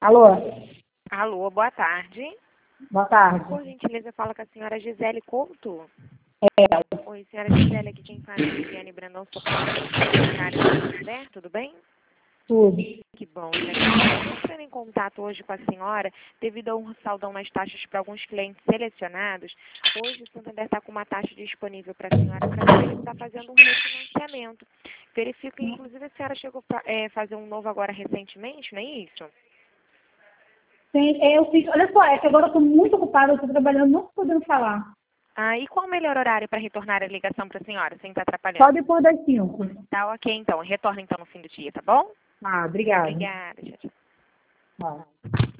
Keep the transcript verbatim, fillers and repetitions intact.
Alô? Alô, boa tarde. Boa tarde. Por gentileza, fala com a senhora Gisele Couto. É, Oi, senhora Gisele, aqui quem fala é a Viviane Brandão, sou secretária do Santander, tudo bem? tudo. Que bom, né? Estou entrando em contato hoje com a senhora devido a um saldão nas taxas para alguns clientes selecionados. Hoje o Santander está com uma taxa disponível para a senhora para poder estar fazendo um refinanciamento. Verifico que, inclusive, a senhora chegou a fazer um novo agora recentemente, não é isso? Sim, eu fiz. Olha só, é que agora eu estou muito ocupada, eu estou trabalhando, não estou podendo falar. Ah, e qual o melhor horário para retornar a ligação para a senhora, sem estar atrapalhando? Só depois das cinco. Tá ok, então. Retorna então no fim do dia, tá bom? Ah, obrigada. Obrigada, tchau, tchau. Tchau.